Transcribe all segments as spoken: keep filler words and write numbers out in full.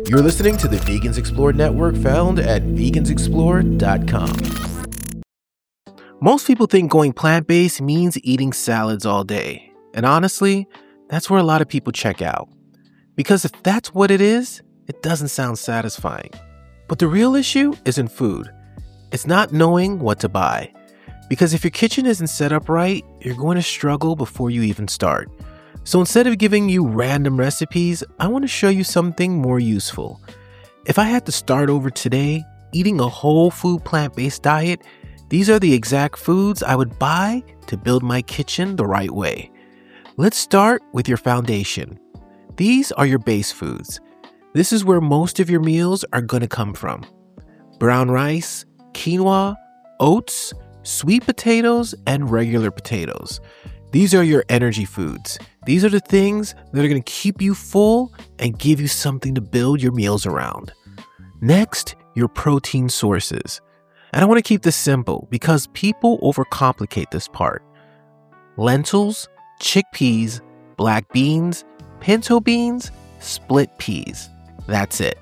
You're listening to the Vegans Explore Network, found at vegans explore dot com. Most people think going plant-based means eating salads all day. And honestly, that's where a lot of people check out. Because if that's what it is, it doesn't sound satisfying. But the real issue isn't food. It's not knowing what to buy. Because if your kitchen isn't set up right, you're going to struggle before you even start. So instead of giving you random recipes, I want to show you something more useful. If I had to start over today, eating a whole food plant-based diet, these are the exact foods I would buy to build my kitchen the right way. Let's start with your foundation. These are your base foods. This is where most of your meals are going to come from. Brown rice, quinoa, oats, sweet potatoes, and regular potatoes. These are your energy foods. These are the things that are going to keep you full and give you something to build your meals around. Next, your protein sources. And I want to keep this simple because people overcomplicate this part. Lentils, chickpeas, black beans, pinto beans, split peas. That's it.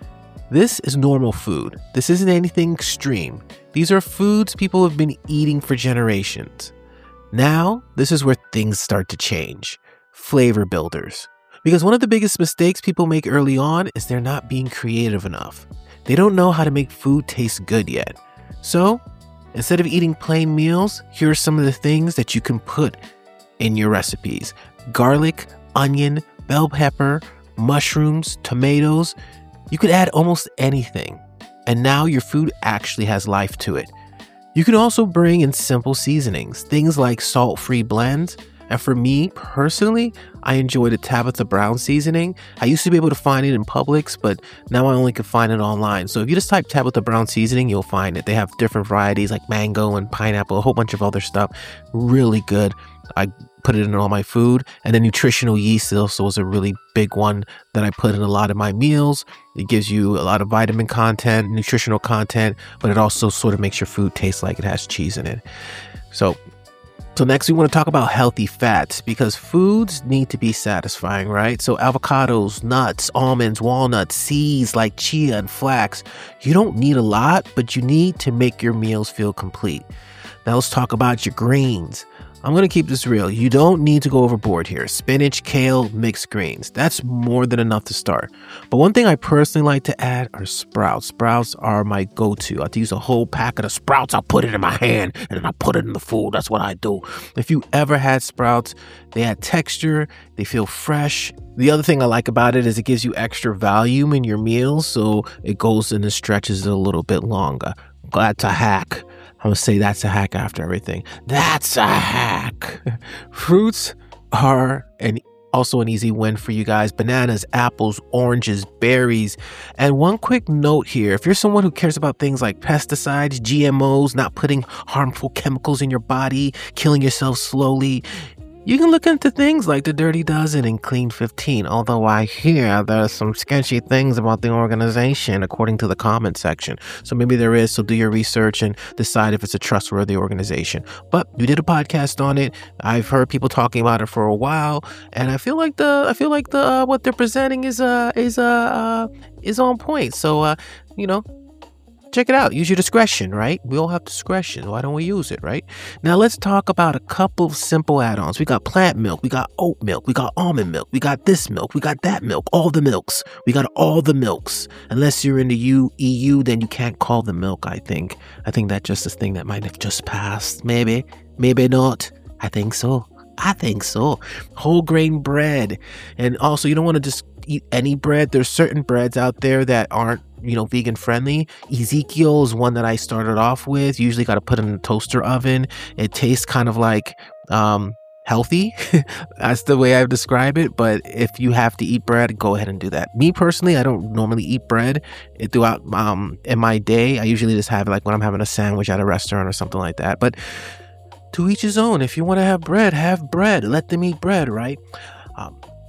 This is normal food. This isn't anything extreme. These are foods people have been eating for generations. Now, this is where things start to change. Flavor builders. Because one of the biggest mistakes people make early on is they're not being creative enough. They don't know how to make food taste good yet. So, instead of eating plain meals, here are some of the things that you can put in your recipes. Garlic, onion, bell pepper, mushrooms, tomatoes. You could add almost anything. And now your food actually has life to it. You can also bring in simple seasonings, things like salt-free blends. And for me, personally, I enjoy the Tabitha Brown seasoning. I used to be able to find it in Publix, but now I only can find it online. So if you just type Tabitha Brown seasoning, you'll find it. They have different varieties like mango and pineapple, a whole bunch of other stuff. Really good. I put it in all my food. And then nutritional yeast also is a really big one that I put in a lot of my meals. It gives you a lot of vitamin content, nutritional content, but it also sort of makes your food taste like it has cheese in it. So, so next we want to talk about healthy fats because foods need to be satisfying, right? So avocados, nuts, almonds, walnuts, seeds like chia and flax. You don't need a lot, but you need to make your meals feel complete. Now let's talk about your greens. I'm going to keep this real. You don't need to go overboard here. Spinach, kale, mixed greens. That's more than enough to start. But one thing I personally like to add are sprouts. Sprouts are my go-to. I have to use a whole packet of sprouts. I'll put it in my hand and then I'll put it in the food. That's what I do. If you ever had sprouts, they add texture. They feel fresh. The other thing I like about it is it gives you extra volume in your meals. So it goes in and stretches it a little bit longer. That's a hack. I'm going to say that's a hack after everything. That's a hack. Fruits are an, also an easy win for you guys. Bananas, apples, oranges, berries. And one quick note here. If you're someone who cares about things like pesticides, G M Os, not putting harmful chemicals in your body, killing yourself slowly, you can look into things like the Dirty Dozen and Clean fifteen, although I hear there's some sketchy things about the organization according to the comment section. So maybe there is, so do your research and decide if it's a trustworthy organization. But we did a podcast on it. I've heard people talking about it for a while, and I feel like the I feel like the uh, what they're presenting is uh is uh, uh is on point. So uh you know, check it out. Use your discretion, right? We all have discretion. Why don't we use it, right? Now let's talk about a couple of simple add-ons. We got plant milk. We got oat milk. We got almond milk. We got this milk. We got that milk. All the milks. We got all the milks. Unless you're in the U, E U, then you can't call them milk, I think. I think that's just a thing that might have just passed. Maybe. Maybe not. I think so. I think so. Whole grain bread. And also, you don't want to just eat any bread. There's certain breads out there that aren't, you know, vegan friendly. Ezekiel is one that I started off with. Usually got to put it in the toaster oven. It tastes kind of like um, healthy. That's the way I would describe it. But if you have to eat bread, go ahead and do that. Me personally, I don't normally eat bread throughout um, in my day. I usually just have it like when I'm having a sandwich at a restaurant or something like that. But to each his own. If you want to have bread, have bread. Let them eat bread, right? Um,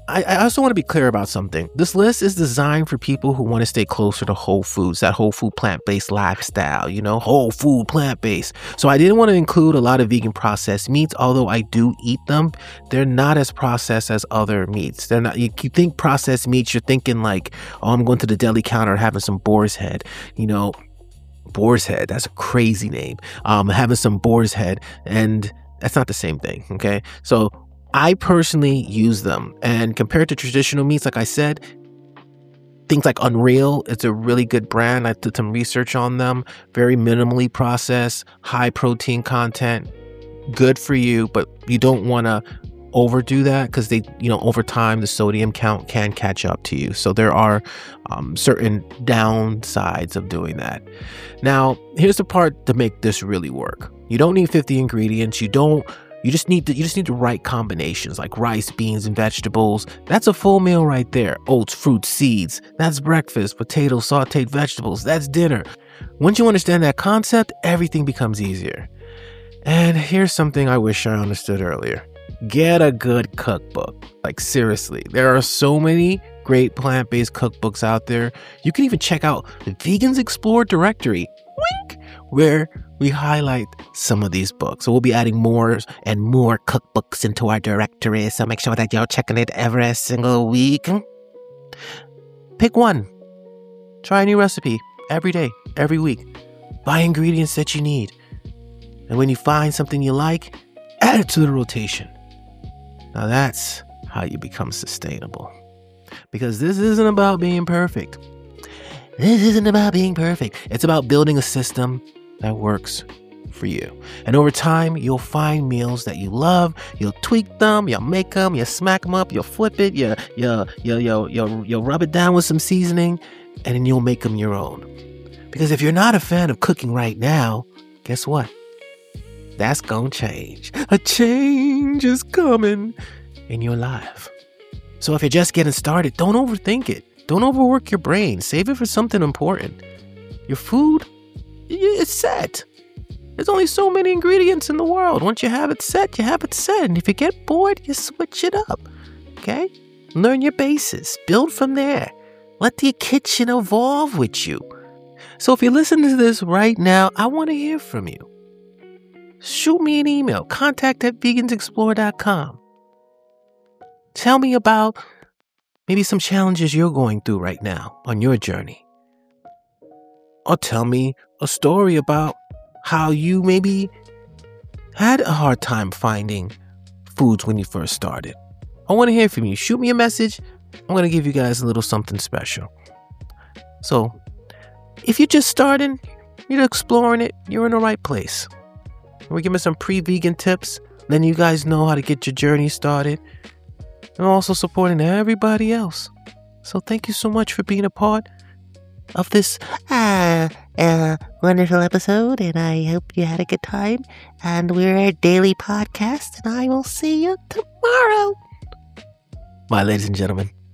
I, I also want to be clear about something. This list is designed for people who want to stay closer to whole foods, that whole food plant-based lifestyle, you know, whole food plant-based. So I didn't want to include a lot of vegan processed meats, although I do eat them. They're not as processed as other meats. They're not, you, you think processed meats, you're thinking like, oh, I'm going to the deli counter and having some boar's head, you know, boar's head. That's a crazy name. Um, having some boar's head, and that's not the same thing. Okay. So I personally use them, and compared to traditional meats, like I said, things like Unreal, it's a really good brand. I did some research on them. Very minimally processed, high protein content, good for you, but you don't want to overdo that because they, you know, over time the sodium count can catch up to you. So there are um, certain downsides of doing that. Now, here's the part to make this really work. You don't need fifty ingredients. You don't. You just need to, you just need the right combinations like rice, beans, and vegetables. That's a full meal right there. Oats, fruits, seeds. That's breakfast. Potatoes, sauteed vegetables. That's dinner. Once you understand that concept, everything becomes easier. And here's something I wish I understood earlier. Get a good cookbook. Like seriously, there are so many great plant-based cookbooks out there. You can even check out the Vegans Explore directory, wink, where we highlight some of these books. So we'll be adding more and more cookbooks into our directory. So make sure that you're checking it every single week. Pick one. Try a new recipe every day, every week. Buy ingredients that you need. And when you find something you like, add it to the rotation. Now that's how you become sustainable. Because this isn't about being perfect. This isn't about being perfect. It's about building a system that works for you. And over time, you'll find meals that you love. You'll tweak them, you'll make them, you'll smack them up, you'll flip it, you, you, you, you, you'll, you'll rub it down with some seasoning, and then you'll make them your own. Because if you're not a fan of cooking right now, guess what? That's gonna change. A change is coming in your life. So if you're just getting started, don't overthink it. Don't overwork your brain. Save it for something important. Your food, it's set. There's only so many ingredients in the world. Once you have it set, you have it set. And if you get bored, you switch it up. Okay? Learn your bases. Build from there. Let the kitchen evolve with you. So if you listen to this right now, I want to hear from you. Shoot me an email. Contact at vegans explore dot com. Tell me about maybe some challenges you're going through right now on your journey. Or tell me a story about how you maybe had a hard time finding foods when you first started. I want to hear from you. Shoot me a message. I'm going to give you guys a little something special. So, if you're just starting, you're exploring it, you're in the right place. We're giving some pre-vegan tips, letting you guys know how to get your journey started, and also supporting everybody else. So thank you so much for being a part of this uh, uh, wonderful episode, and I hope you had a good time. And we're a daily podcast, and I will see you tomorrow. Bye, ladies and gentlemen.